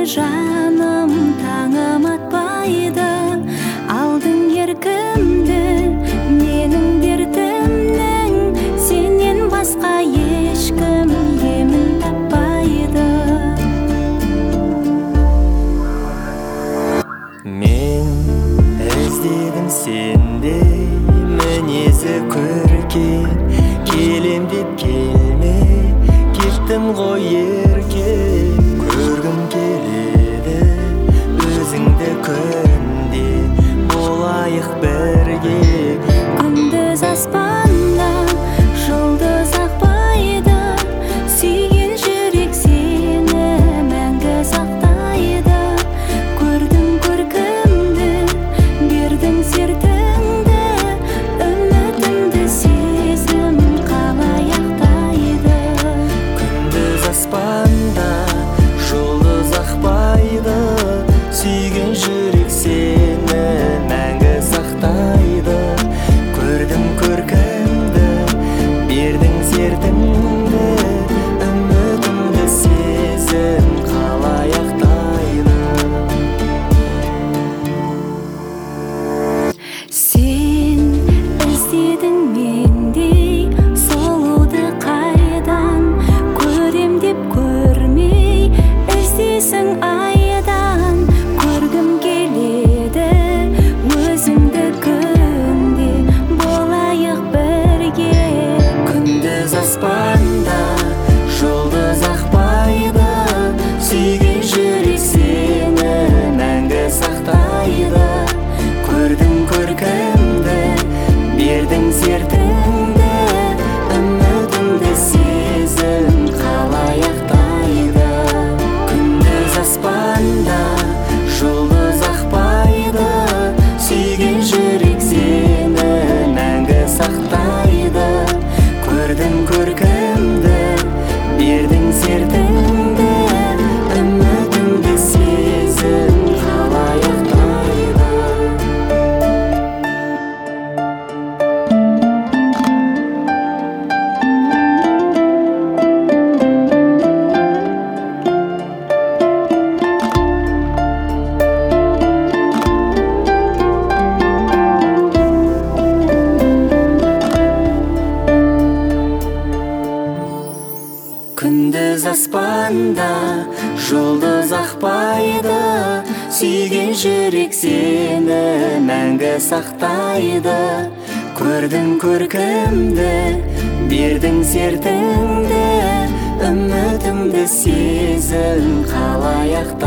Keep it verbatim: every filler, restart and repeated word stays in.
жаным, таңым атпайды. Алдың еркімді менің дертімнің, сенен басқа ешкім емін таппайды. Мен іздедім сендей мінезі көркем, келем деп келмей кеттім ғой еркем. Көргім келеді өзіңді күнде, болайық бірге. Күндіз аспанда жұлдыз ақпайды, сүйген жүрек сені мәңгі сақтайды. Көрдім көркімді, бердің сертіңді, үмітімді сезім қалай ақтайды. Күндіз аспанда жұлдыз ақпайды, сүйген жүрек сені мәңгі сақтайды. Көрдім көркімді, бердің сертіңді, үмітімді сезім қалай ақтайды. Сен іздедің мендей сұлуды қайдан, көрем деп көрмей іздейсің айдан. Көргім келеді өзіңді күнде, болайық бірге. Күндіз аспанда жұлдыз ақпайды, сүйген жүрек сені мәңгі сақтайды. Көрдім көркімді, бердің сертіңді, үмітімді сезім қалай ақтайды. Күндіз аспанда жұлдыз ақпайды, сүйген жүрек сені мәңгі сақтайды. Көрдім көркімді, бердің сертіңді, үмітімді сезім қалай ақтайды. Күндіз аспанда жұлдыз ақпайды, сүйген жүрек сені мәңгі сақтайды. Көрдім көркімді, бердің сертіңді, үмітімді сезім қалай ақтайды.